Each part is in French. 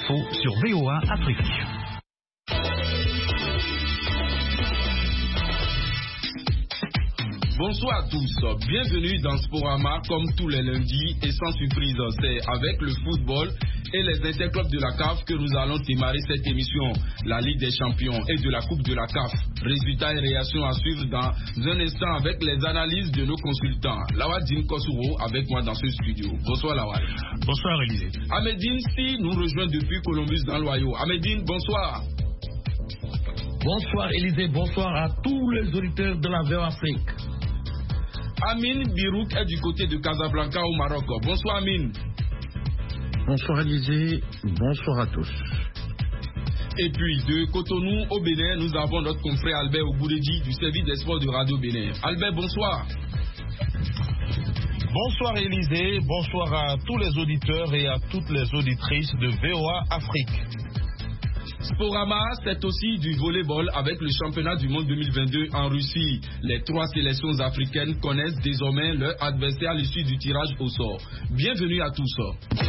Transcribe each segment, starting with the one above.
l'info sur VOA Afrique. Bonsoir à tous, bienvenue dans Sporama comme tous les lundis et sans surprise, c'est avec le football et les interclubs de la CAF que nous allons démarrer cette émission, la Ligue des Champions et de la Coupe de la CAF. Résultats et réactions à suivre dans un instant avec les analyses de nos consultants. Lawal Dim Kosuro avec moi dans ce studio. Bonsoir Lawal. Bonsoir Élisée. Ahmedine Si nous rejoint depuis Columbus dans l'Ohio. Ahmedine, bonsoir. Bonsoir Élisée, bonsoir à tous les auditeurs de la VOA Afrique. Amin Birouk est du côté de Casablanca au Maroc. Bonsoir Amin. Bonsoir Élisée, bonsoir à tous. Et puis de Cotonou au Bénin, nous avons notre confrère Albert Ogouredji du service des sports de Radio Bénin. Albert, bonsoir. Bonsoir Élisée, bonsoir à tous les auditeurs et à toutes les auditrices de VOA Afrique. Sporama, c'est aussi du volleyball avec le championnat du monde 2022 en Russie. Les 3 sélections africaines connaissent désormais leur adversaire à l'issue du tirage au sort. Bienvenue à tous.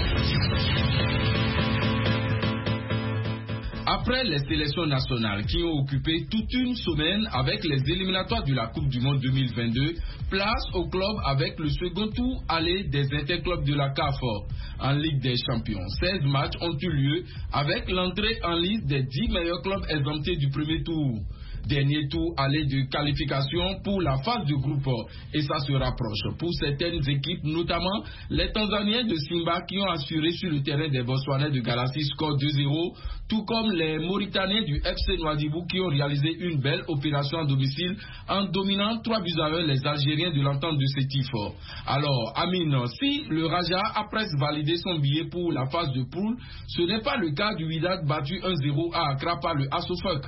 Après les sélections nationales qui ont occupé toute une semaine avec les éliminatoires de la Coupe du Monde 2022, place au club avec le second tour aller des interclubs de la CAF en Ligue des Champions. 16 matchs ont eu lieu avec l'entrée en liste des 10 meilleurs clubs exemptés du premier tour. Dernier tour aller de qualification pour la phase de groupe et ça se rapproche pour certaines équipes, notamment les Tanzaniens de Simba qui ont assuré sur le terrain des Botswanais de Galassi score 2-0, tout comme les Mauritaniens du FC Nouadhibou qui ont réalisé une belle opération à domicile en dominant 3-1 les Algériens de l'entente de Sétif. Alors Amine, si le Raja a presque validé son billet pour la phase de poule, ce n'est pas le cas du Wydad battu 1-0 à Accra par le Asofak.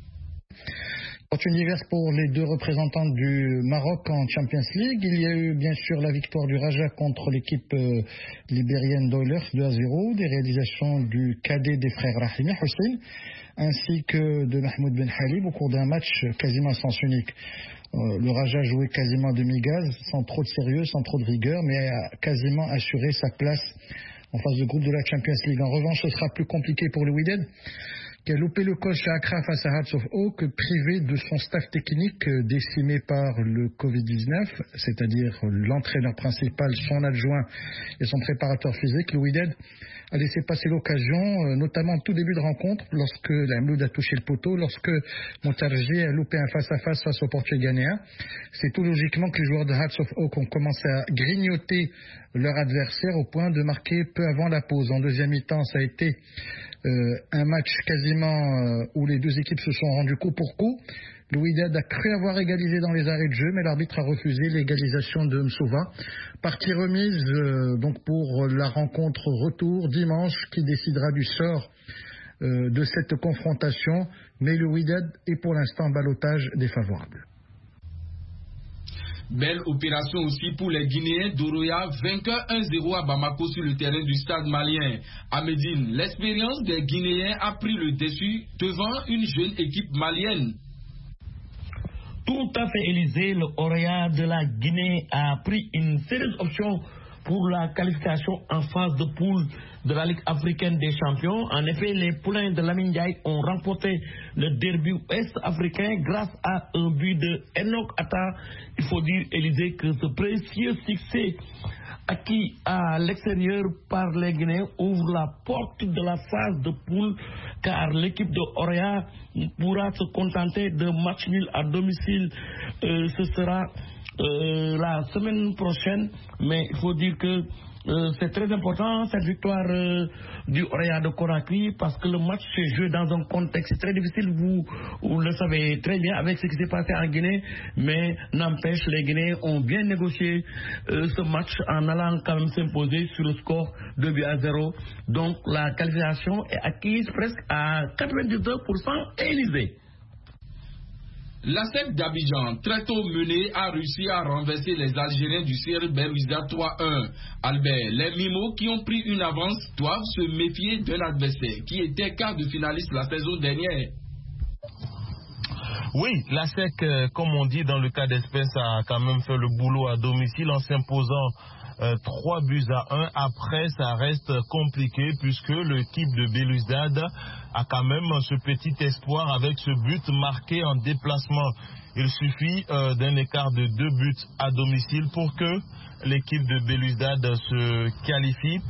Univers pour les deux représentants du Maroc en Champions League. Il y a eu bien sûr la victoire du Raja contre l'équipe libérienne d'Oilers 2-0, des réalisations du cadet des frères Rahimi Hussein, ainsi que de Mahmoud Ben Halib au cours d'un match quasiment à sens unique. Le Raja jouait quasiment demi-gaz, sans trop de sérieux, sans trop de rigueur, mais a quasiment assuré sa place en phase de groupe de la Champions League. En revanche, ce sera plus compliqué pour le Wydad, qui a loupé le coche à Accra face à Hearts of Oak, privé de son staff technique décimé par le Covid-19, c'est-à-dire l'entraîneur principal, son adjoint et son préparateur physique. Le Wydad a laissé passer l'occasion, notamment en tout début de rencontre, lorsque la Mloud a touché le poteau, lorsque Montargis a loupé un face-à-face face au Portugais ghanéen. C'est tout logiquement que les joueurs de Hearts of Oak ont commencé à grignoter leur adversaire au point de marquer peu avant la pause. En deuxième mi-temps, ça a été un match quasiment où les deux équipes se sont rendues coup pour coup. Le Wydad a cru avoir égalisé dans les arrêts de jeu, mais l'arbitre a refusé l'égalisation de Msouva. Partie remise donc pour la rencontre retour dimanche qui décidera du sort de cette confrontation, mais le Wydad est pour l'instant ballottage défavorable. Belle opération aussi pour les Guinéens d'Oroya, vainqueur 1-0 à Bamako sur le terrain du stade malien. À Médine, l'expérience des Guinéens a pris le dessus devant une jeune équipe malienne. Tout à fait, Élisée, le Oroya de la Guinée a pris une sérieuse option pour la qualification en phase de poule de la Ligue africaine des champions. En effet, les poulains de Lamine Ndiaye ont remporté le derby ouest-africain grâce à un but de Enoch Atta. Il faut dire, Élisée, que ce précieux succès acquis à l'extérieur par les Guinéens ouvre la porte de la phase de poule, car l'équipe de Oroya pourra se contenter de match nul à domicile. Ce sera la semaine prochaine, mais il faut dire que c'est très important cette victoire du Oroya de Conakry, parce que le match s'est joué dans un contexte très difficile, vous le savez très bien avec ce qui s'est passé en Guinée, mais n'empêche, les Guinéens ont bien négocié ce match en allant quand même s'imposer sur le score de 2-0. Donc la qualification est acquise presque à 92% et Élysée. L'ASEC d'Abidjan, très tôt menée, a réussi à renverser les Algériens du CR Belouizdad 3-1. Albert, les Mimos qui ont pris une avance doivent se méfier d'un adversaire qui était quart de finaliste la saison dernière. Oui, l'ASEC, comme on dit dans le cas d'espèce, a quand même fait le boulot à domicile en s'imposant 3-1. Après, ça reste compliqué puisque l'équipe de Belouizdad a quand même ce petit espoir avec ce but marqué en déplacement. Il suffit d'un écart de 2 buts à domicile pour que l'équipe de Belouizdad se qualifie.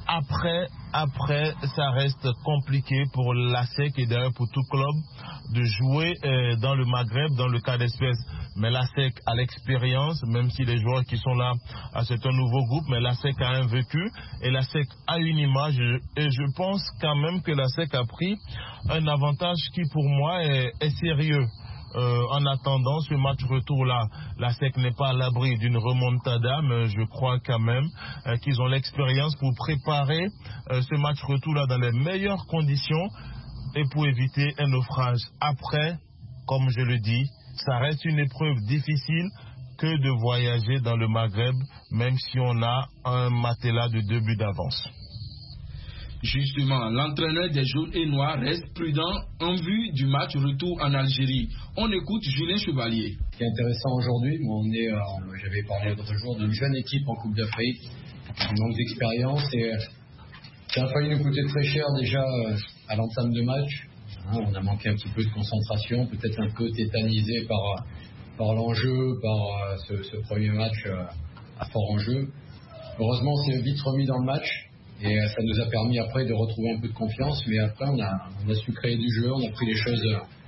Après, ça reste compliqué pour l'ASEC et d'ailleurs pour tout club de jouer dans le Maghreb, dans le cas d'espèce. Mais l'ASEC a l'expérience, même si les joueurs qui sont là, c'est un nouveau groupe, mais l'ASEC a un vécu et l'ASEC a une image. Et je pense quand même que l'ASEC a pris un avantage qui pour moi est sérieux. En attendant ce match retour-là, l'ASEC n'est pas à l'abri d'une remontada, mais je crois quand même qu'ils ont l'expérience pour préparer ce match retour-là dans les meilleures conditions et pour éviter un naufrage. Après, comme je le dis, ça reste une épreuve difficile que de voyager dans le Maghreb, même si on a un matelas de 2 buts d'avance. Justement, l'entraîneur des jaunes et noirs reste prudent en vue du match retour en Algérie. On écoute Julien Chevalier. Ce qui est intéressant aujourd'hui, j'avais parlé l'autre jour d'une jeune équipe en Coupe d'Afrique, qui manque d'expérience et ça a failli nous coûter très cher déjà à l'entame de match. On a manqué un petit peu de concentration, peut-être un peu tétanisé par l'enjeu, par ce premier match à fort enjeu. Heureusement, on s'est vite remis dans le match. Et ça nous a permis après de retrouver un peu de confiance, mais après on a su créer du jeu, on a pris les choses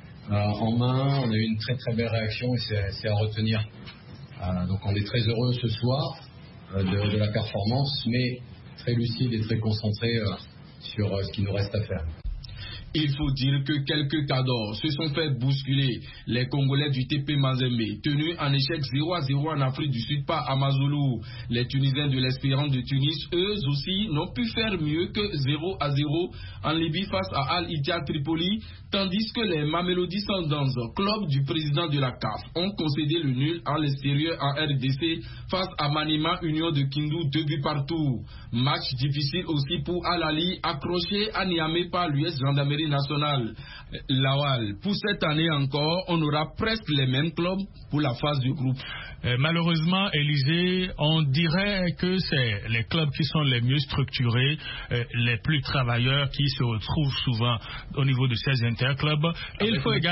en main, on a eu une très très belle réaction et c'est à retenir. Donc on est très heureux ce soir de la performance, mais très lucide et très concentré sur ce qu'il nous reste à faire. Il faut dire que quelques cadors se sont fait bousculer. Les Congolais du TP Mazembe, tenus en échec 0-0 en Afrique du Sud par Amazulu. Les Tunisiens de l'Espérance de Tunis, eux aussi, n'ont pu faire mieux que 0-0 en Libye face à Al-Ittihad Tripoli, tandis que les Mamelodi Sundowns, club du président de la CAF, ont concédé le nul à l'extérieur en RDC face à Maniema Union de Kindu, 2 buts partout. Match difficile aussi pour Al-Ali, accroché à Niamey par l'US Gendarmerie nationale. Lawal, pour cette année encore, on aura presque les mêmes clubs pour la phase du groupe. Malheureusement, Élisée, on dirait que c'est les clubs qui sont les mieux structurés, les plus travailleurs qui se retrouvent souvent au niveau de ces interclubs. Et il faut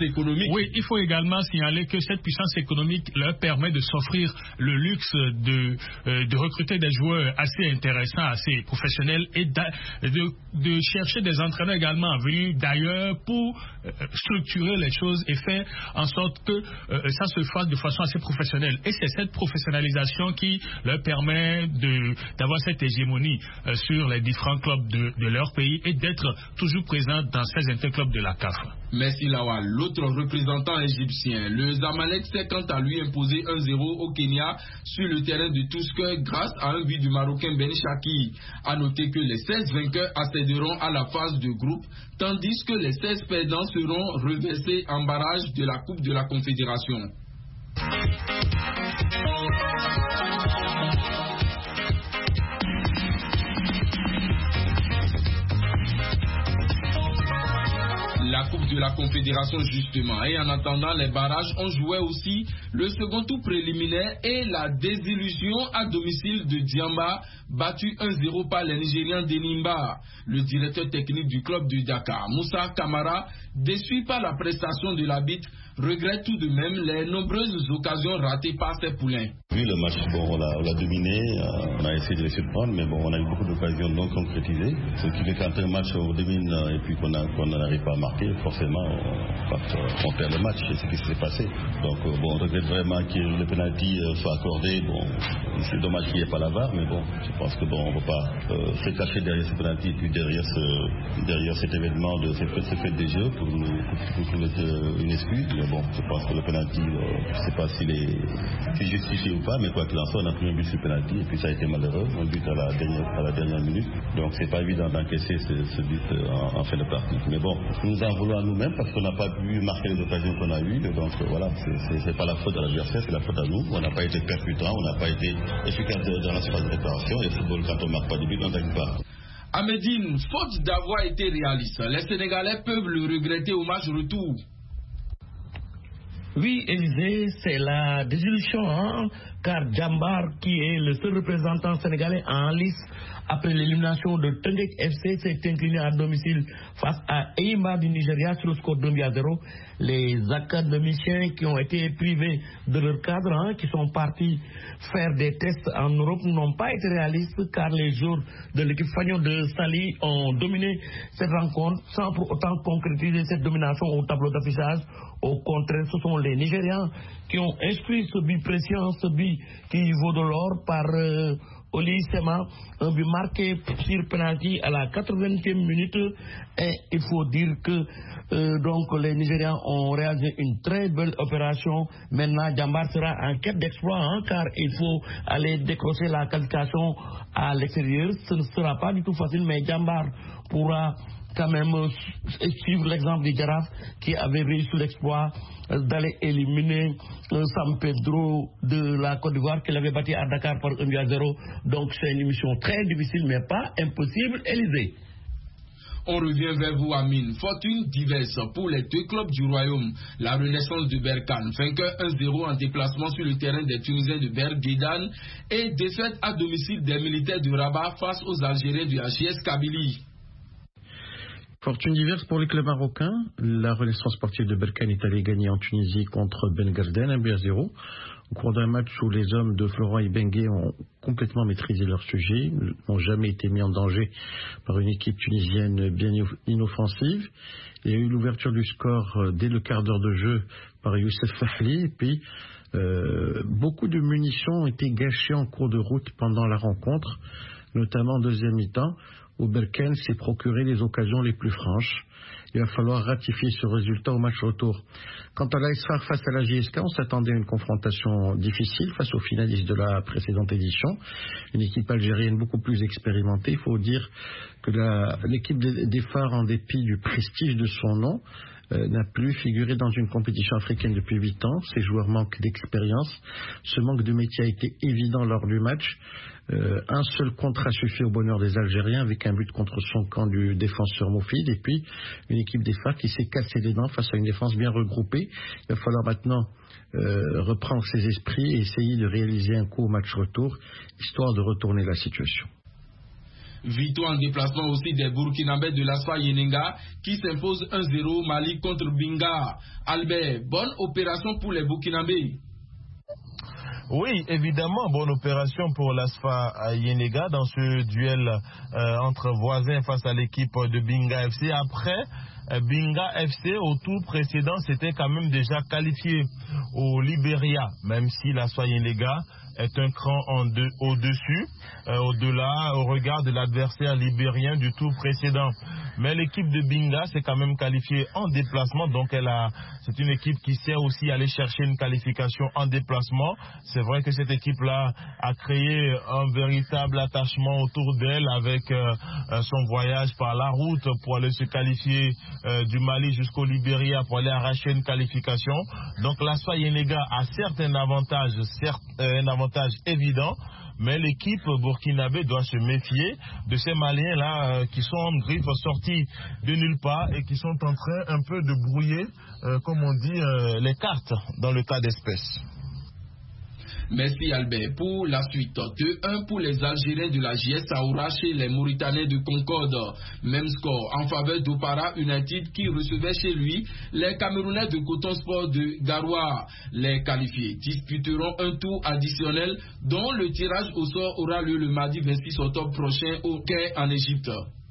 également signaler que cette puissance économique leur permet de s'offrir le luxe de recruter des joueurs assez intéressants, assez professionnels et de chercher des entraîneurs également venus d'ailleurs pour structurer les choses et faire en sorte que ça se fasse de façon assez professionnelle. Et c'est cette professionnalisation qui leur permet d'avoir cette hégémonie sur les différents clubs de leur pays et d'être toujours présent dans ces interclubs de la CAF. Merci Lawal. L'autre représentant égyptien, le Zamalek, s'est quant à lui imposé 1-0 au Kenya sur le terrain de Tusker grâce à un but du Marocain Ben Chaki. A noter que les 16 vainqueurs accéderont à la phase de groupe, tandis que les 16 perdants seront reversés en barrage de la Coupe de la Confédération. La Coupe de la Confédération justement, et en attendant les barrages, on jouait aussi le second tour préliminaire et la désillusion à domicile de Diamba, battu 1-0 par les Nigérians d'Enimba. Le directeur technique du club de Dakar, Moussa Kamara, déçu par la prestation de l'arbitre, regrette tout de même les nombreuses occasions ratées par ses poulains. Oui, le match, on l'a dominé, on a essayé de les surprendre, mais on a eu beaucoup d'occasions non concrétisées. Ce qui fait qu'entre un match, on domine et puis qu'on n'arrive pas à marquer, forcément, on perd le match, c'est ce qui s'est passé. Donc, on regrette vraiment que le penalty soit accordé. C'est dommage qu'il n'y ait pas la VAR, mais je pense que on ne peut pas se cacher derrière ce penalty et puis derrière cet événement de ce fait des jeux pour trouver une excuse. Mais je pense que le penalty, je ne sais pas s'il est justifié ou pas, mais quoi qu'il en soit, on a pris un but sur penalty et puis ça a été malheureux, un but à la dernière minute. Donc c'est pas évident d'encaisser ce but en fin de partie. Mais nous en voulons à nous-mêmes parce qu'on n'a pas pu marquer les occasions qu'on a eues. Donc voilà, c'est pas la faute de l'adversaire, c'est la faute à nous. On n'a pas été percutant, on n'a pas été efficace dans la phase de préparation. Et le football, quand on ne marque pas de but, on ne gagne pas. À Médine, faute d'avoir été réaliste, les Sénégalais peuvent le regretter au match retour. Oui, Élisée, c'est la désillusion car Jambar, qui est le seul représentant sénégalais en lice après l'élimination de Teungueth FC, s'est incliné à domicile face à Eimba du Nigeria sur le score 2-0. Les académiciens qui ont été privés de leur cadre, qui sont partis faire des tests en Europe, n'ont pas été réalistes car les joueurs de l'équipe Fagnon de Sali ont dominé cette rencontre sans pour autant concrétiser cette domination au tableau d'affichage. Au contraire, ce sont les Nigérians qui ont inscrit ce but précieux, ce but qui vaut de l'or par Oli Sema, un but marqué sur penalty à la 80e minute. Et il faut dire que donc les Nigérians ont réalisé une très belle opération. Maintenant, Jambar sera en quête d'exploit, car il faut aller décrocher la qualification à l'extérieur. Ce ne sera pas du tout facile, mais Jambar pourra quand même suivre l'exemple du Jaraaf qui avait réussi l'exploit d'aller éliminer San Pedro de la Côte d'Ivoire qu'il avait battu à Dakar par 1-0. Donc c'est une mission très difficile mais pas impossible, Élysée. On revient vers vous, Amine. Fortune diverse pour les deux clubs du Royaume. La Renaissance de Berkane, vainqueur 1-0 en déplacement sur le terrain des Tunisiens de Berguedan et défaite à domicile des militaires de Rabat face aux Algériens du AGS Kabylie. Fortune diverse pour les clubs marocains. La Renaissance sportive de Berkane est allée gagner en Tunisie contre Ben Garden 1-0. Au cours d'un match où les hommes de Florent Ibengué ont complètement maîtrisé leur sujet, n'ont jamais été mis en danger par une équipe tunisienne bien inoffensive. Il y a eu l'ouverture du score dès le quart d'heure de jeu par Youssef Fahli. Et puis, beaucoup de munitions ont été gâchées en cours de route pendant la rencontre, notamment en deuxième mi-temps, où Berkane s'est procuré les occasions les plus franches. Il va falloir ratifier ce résultat au match retour. Quant à l'AS FAR face à la JSK, on s'attendait à une confrontation difficile face aux finalistes de la précédente édition. Une équipe algérienne beaucoup plus expérimentée. Il faut dire que l'équipe des FAR, en dépit du prestige de son nom, n'a plus figuré dans une compétition africaine depuis 8 ans. Ces joueurs manquent d'expérience. Ce manque de métier a été évident lors du match. Un seul contre a suffi au bonheur des Algériens avec un but contre son camp du défenseur Moufid, et puis une équipe des FAR qui s'est cassé les dents face à une défense bien regroupée. Il va falloir maintenant reprendre ses esprits et essayer de réaliser un coup au match retour, histoire de retourner la situation. Victoire en déplacement aussi des Burkinabés de l'ASFA Yenenga qui s'impose 1-0 Mali contre Binga. Albert, bonne opération pour les Burkinabés. Oui, évidemment, bonne opération pour l'ASFA Yenega dans ce duel entre voisins face à l'équipe de Binga FC. Après, Binga FC au tour précédent s'était quand même déjà qualifié au Libéria, même si l'ASFA Yenega est un cran au-dessus, au-delà, au regard de l'adversaire libérien du tour précédent. Mais l'équipe de Binga s'est quand même qualifiée en déplacement, donc c'est une équipe qui sait aussi aller chercher une qualification en déplacement. C'est vrai que cette équipe-là a créé un véritable attachement autour d'elle avec son voyage par la route pour aller se qualifier du Mali jusqu'au Libéria pour aller arracher une qualification. Donc l'ASFA Yenega a certes un avantage évident, mais l'équipe burkinabé doit se méfier de ces Maliens-là qui sont en griffe sortis de nulle part et qui sont en train un peu de brouiller, comme on dit, les cartes dans le tas d'espèces. Merci Albert. Pour la suite, 2-1 pour les Algériens de la JS Saoura chez les Mauritanais de Concorde. Même score en faveur d'Opara United qui recevait chez lui les Camerounais de Coton Sport de Garoua. Les qualifiés disputeront un tour additionnel dont le tirage au sort aura lieu le mardi 26 octobre prochain au Caire en Égypte.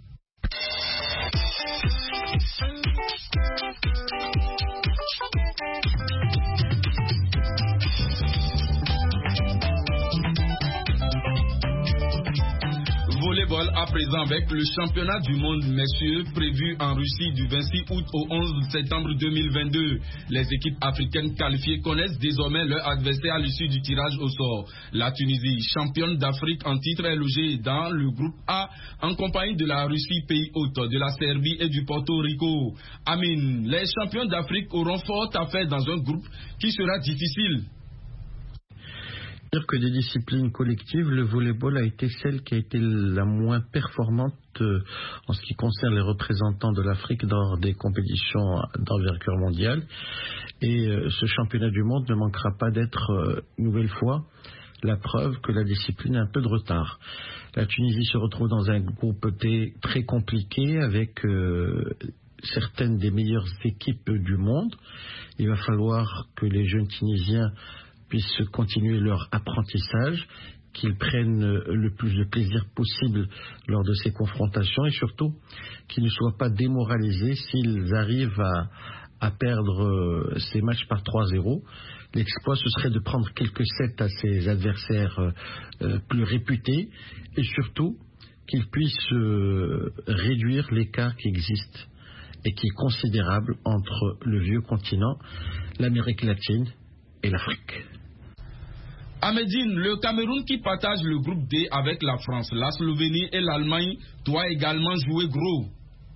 Volleyball à présent avec le championnat du monde messieurs prévu en Russie du 26 août au 11 septembre 2022. Les équipes africaines qualifiées connaissent désormais leur adversaire à l'issue du tirage au sort. La Tunisie, championne d'Afrique en titre, est logée dans le groupe A en compagnie de la Russie, pays hôte, de la Serbie et du Porto Rico. Amine, les champions d'Afrique auront fort à faire dans un groupe qui sera difficile. Dire que des disciplines collectives, le volleyball a été celle qui a été la moins performante en ce qui concerne les représentants de l'Afrique dans des compétitions d'envergure mondiale. Et ce championnat du monde ne manquera pas d'être une nouvelle fois la preuve que la discipline a un peu de retard. La Tunisie se retrouve dans un groupe T très compliqué avec certaines des meilleures équipes du monde. Il va falloir que les jeunes Tunisiens puissent continuer leur apprentissage, qu'ils prennent le plus de plaisir possible lors de ces confrontations et surtout qu'ils ne soient pas démoralisés s'ils arrivent à perdre ces matchs par 3-0. L'exploit, ce serait de prendre quelques sets à ses adversaires plus réputés et surtout qu'ils puissent réduire l'écart qui existe et qui est considérable entre le vieux continent, l'Amérique latine et l'Afrique. À Médine, le Cameroun qui partage le groupe D avec la France, la Slovénie et l'Allemagne doit également jouer gros.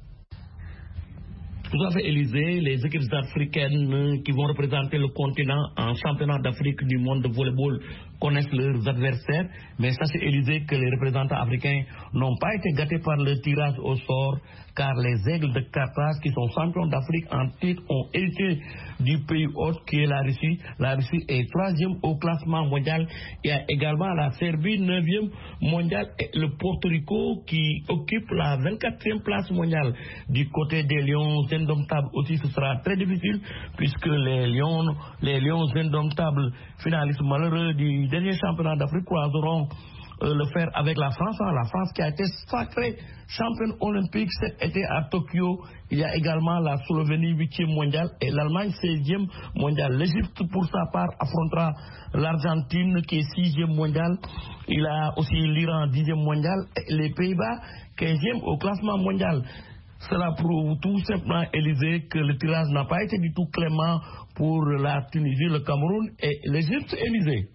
Tout à fait, Élysée, les équipes africaines qui vont représenter le continent en championnat d'Afrique du monde de volleyball connaissent leurs adversaires, mais sachez, Élysée, que les représentants africains n'ont pas été gâtés par le tirage au sort, car les Aigles de Carthage, qui sont champions d'Afrique en titre, ont hérité du pays hôte qui est la Russie. La Russie est 3e au classement mondial. Il y a également la Serbie, 9e mondial, et le Porto Rico qui occupe la 24e place mondiale. Du côté des Lions indomptables aussi, ce sera très difficile, puisque les Lions indomptables, finalistes malheureux du dernier championnat d'Afrique, croiseront le faire avec la France. La France qui a été sacrée championne olympique cet été à Tokyo. Il y a également la Slovénie 8e mondiale et l'Allemagne 16e mondiale. L'Égypte pour sa part affrontera l'Argentine qui est 6e mondiale. Il y a aussi l'Iran 10e mondiale et les Pays-Bas 15e au classement mondial. Cela prouve tout simplement, Élysée, que le tirage n'a pas été du tout clément pour la Tunisie, le Cameroun et l'Égypte, Élysée.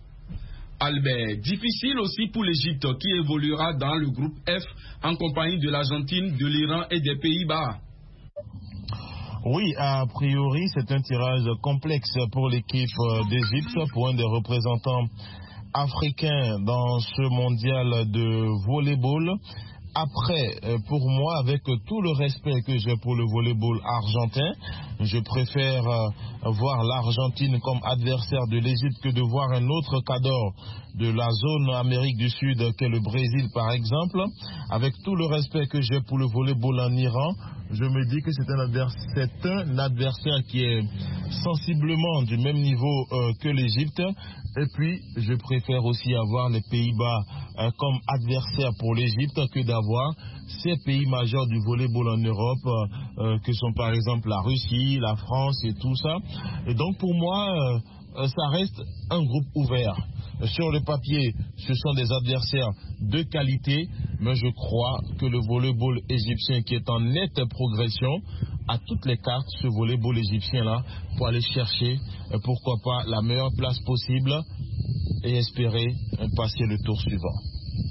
Albert, difficile aussi pour l'Égypte qui évoluera dans le groupe F en compagnie de l'Argentine, de l'Iran et des Pays-Bas. Oui, a priori, c'est un tirage complexe pour l'équipe d'Égypte, pour un des représentants africains dans ce mondial de volleyball. Après, pour moi, avec tout le respect que j'ai pour le volleyball argentin, je préfère voir l'Argentine comme adversaire de l'Égypte que de voir un autre cadre de la zone Amérique du Sud qu'est le Brésil par exemple. Avec tout le respect que j'ai pour le volleyball en Iran, je me dis que c'est un adversaire qui est sensiblement du même niveau que l'Égypte. Et puis, je préfère aussi avoir les Pays-Bas comme adversaire pour l'Égypte que d'avoir ces pays majeurs du volleyball en Europe, que sont par exemple la Russie, la France et tout ça. Et donc, pour moi, ça reste un groupe ouvert. Sur le papier, ce sont des adversaires de qualité, mais je crois que le volleyball égyptien qui est en nette progression a toutes les cartes, ce volleyball égyptien-là, pour aller chercher, pourquoi pas, la meilleure place possible et espérer passer le tour suivant.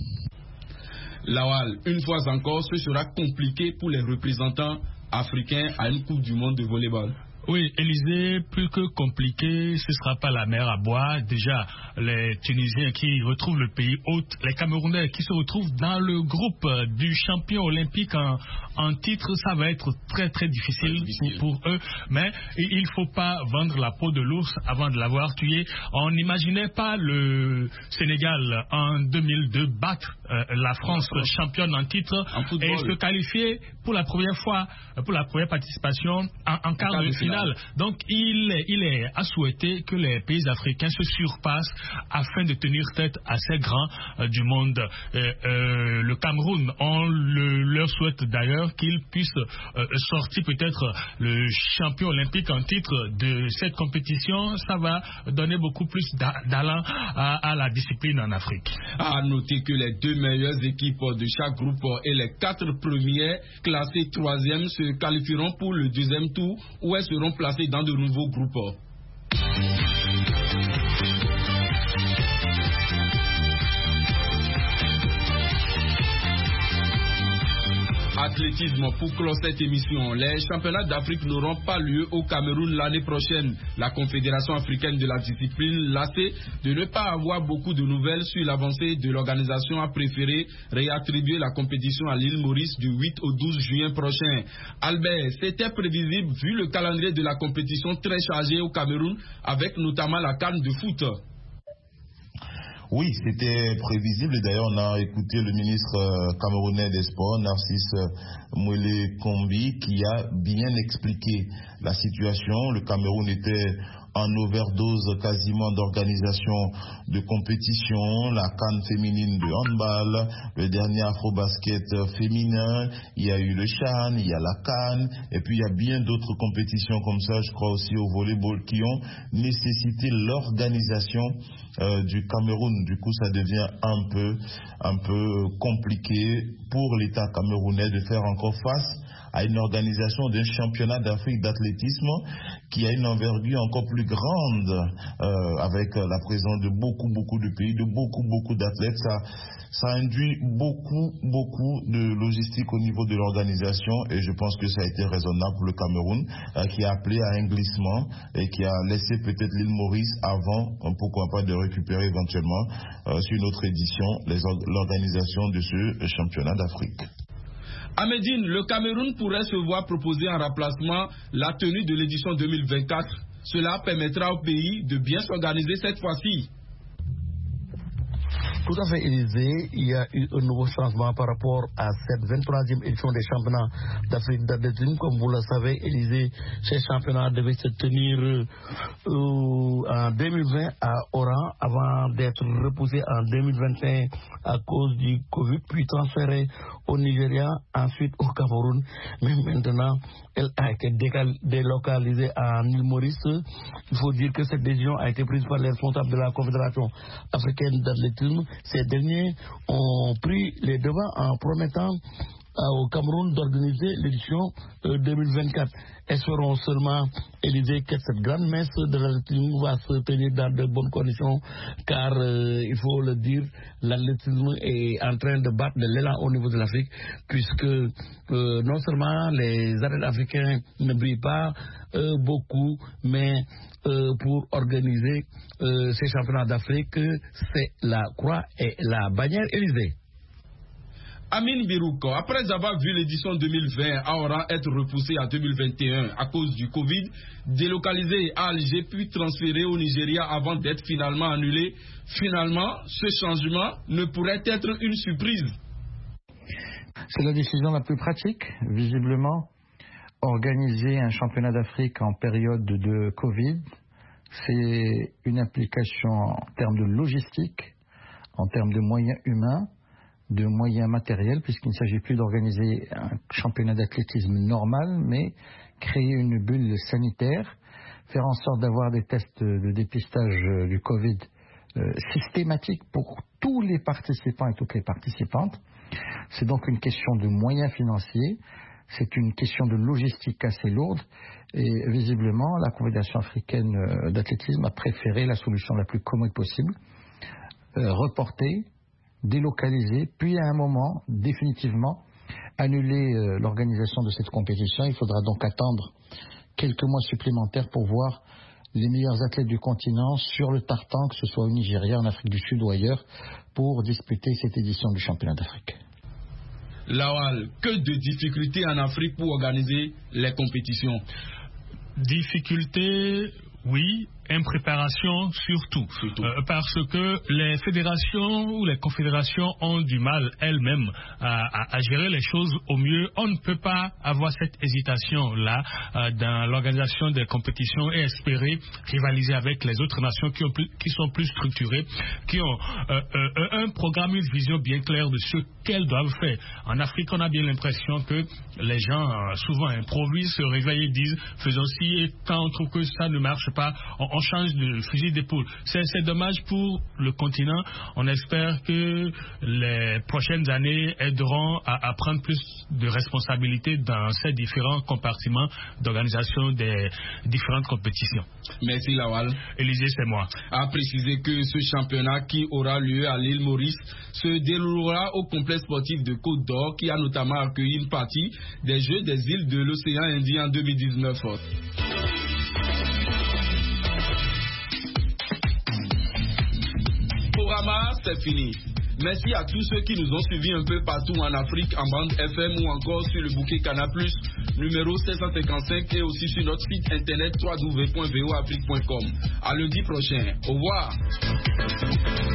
Lawal, une fois encore, ce sera compliqué pour les représentants africains à une Coupe du Monde de volleyball. Oui, Élysée, plus que compliqué, ce ne sera pas la mer à boire. Déjà, les Tunisiens qui retrouvent le pays hôte, les Camerounais qui se retrouvent dans le groupe du champion olympique en titre, ça va être très très difficile pour eux. Mais il ne faut pas vendre la peau de l'ours avant de l'avoir tué. On n'imaginait pas le Sénégal en 2002 battre la France championne en titre et se qualifier pour la première fois, pour la première participation en quart de finale. Donc il est à souhaiter que les pays africains se surpassent afin de tenir tête à ces grands du monde. Le Cameroun, on leur souhaite d'ailleurs qu'ils puissent sortir peut-être le champion olympique en titre de cette compétition. Ça va donner beaucoup plus d'allant à la discipline en Afrique. À noter que les deux meilleures équipes de chaque groupe et les 4 premières classées 3e se qualifieront pour le deuxième tour où elles seront placées dans de nouveaux groupes. Athlétisme pour clore cette émission. Les championnats d'Afrique n'auront pas lieu au Cameroun l'année prochaine. La Confédération africaine de la discipline, lassée de ne pas avoir beaucoup de nouvelles sur l'avancée de l'organisation, a préféré réattribuer la compétition à l'île Maurice du 8 au 12 juin prochain. Albert, c'était prévisible vu le calendrier de la compétition très chargé au Cameroun, avec notamment la CAN de foot. Oui, c'était prévisible. Et d'ailleurs, on a écouté le ministre camerounais des Sports, Narcisse Mouélé Kombi, qui a bien expliqué la situation. Le Cameroun était en overdose quasiment d'organisation de compétition, la CAN féminine de handball, le dernier Afro-basket féminin, il y a eu le CHAN, il y a la CAN, et puis il y a bien d'autres compétitions comme ça, je crois aussi au volleyball, qui ont nécessité l'organisation du Cameroun. Du coup, ça devient un peu compliqué pour l'État camerounais de faire encore face à une organisation d'un championnat d'Afrique d'athlétisme qui a une envergure encore plus grande avec la présence de beaucoup de pays, de beaucoup d'athlètes. Ça induit beaucoup de logistique au niveau de l'organisation et je pense que ça a été raisonnable pour le Cameroun qui a appelé à un glissement et qui a laissé peut-être l'île Maurice avant, pourquoi pas, de récupérer éventuellement sur une autre édition l'organisation de ce championnat d'Afrique. À Médine, le Cameroun pourrait se voir proposer en remplacement la tenue de l'édition 2024. Cela permettra au pays de bien s'organiser cette fois-ci. Tout à fait, Élysée, il y a eu un nouveau changement par rapport à cette 23e édition des championnats d'Afrique d'athlétisme. Comme vous le savez, Élysée, ces championnats devaient se tenir en 2020 à Oran avant d'être repoussés en 2021 à cause du Covid, puis transférés au Nigeria, ensuite au Cameroun. Mais maintenant, elle a été délocalisée en île Maurice. Il faut dire que cette décision a été prise par les responsables de la Confédération africaine d'athlétisme. Ces derniers ont pris les devants en promettant au Cameroun d'organiser l'édition 2024. Espérons seulement, Élysée, que cette grande messe de l'athlétisme va se tenir dans de bonnes conditions, car il faut le dire, l'athlétisme est en train de battre de l'élan au niveau de l'Afrique, puisque non seulement les athlètes africains ne brillent pas beaucoup, mais pour organiser ces championnats d'Afrique, c'est la croix et la bannière Élysée. Amine Birouko, après avoir vu l'édition 2020 à Oran être repoussée à 2021 à cause du Covid, délocalisée à Alger puis transférée au Nigeria avant d'être finalement annulée, finalement, ce changement ne pourrait être une surprise. C'est la décision la plus pratique, visiblement. Organiser un championnat d'Afrique en période de Covid, c'est une implication en termes de logistique, en termes de moyens humains, de moyens matériels, puisqu'il ne s'agit plus d'organiser un championnat d'athlétisme normal, mais créer une bulle sanitaire, faire en sorte d'avoir des tests de dépistage du Covid systématiques pour tous les participants et toutes les participantes. C'est donc une question de moyens financiers, c'est une question de logistique assez lourde, et visiblement la Confédération africaine d'athlétisme a préféré la solution la plus commode possible, reporter, délocaliser, puis à un moment, définitivement, annuler l'organisation de cette compétition. Il faudra donc attendre quelques mois supplémentaires pour voir les meilleurs athlètes du continent sur le tartan, que ce soit au Nigeria, en Afrique du Sud ou ailleurs, pour disputer cette édition du championnat d'Afrique. Lawal, que de difficultés en Afrique pour organiser les compétitions? Difficultés, oui. Impréparation surtout. Parce que les fédérations ou les confédérations ont du mal elles-mêmes à gérer les choses au mieux. On ne peut pas avoir cette hésitation-là dans l'organisation des compétitions et espérer rivaliser avec les autres nations qui sont plus structurées, qui ont un programme, une vision bien claire de ce qu'elles doivent faire. En Afrique, on a bien l'impression que les gens souvent improvisent, se réveillent et disent faisons ci, et quand on trouve que ça ne marche pas, on change de fusil d'épaule. C'est dommage pour le continent. On espère que les prochaines années aideront à prendre plus de responsabilités dans ces différents compartiments d'organisation des différentes compétitions. Merci Lawal. Élysée, c'est moi. A préciser que ce championnat qui aura lieu à l'île Maurice se déroulera au complexe sportif de Côte d'Or qui a notamment accueilli une partie des Jeux des îles de l'océan Indien en 2019. C'est fini. Merci à tous ceux qui nous ont suivis un peu partout en Afrique, en bande FM ou encore sur le bouquet Canal+, numéro 755 et aussi sur notre site internet www.voafrique.com. À lundi prochain. Au revoir.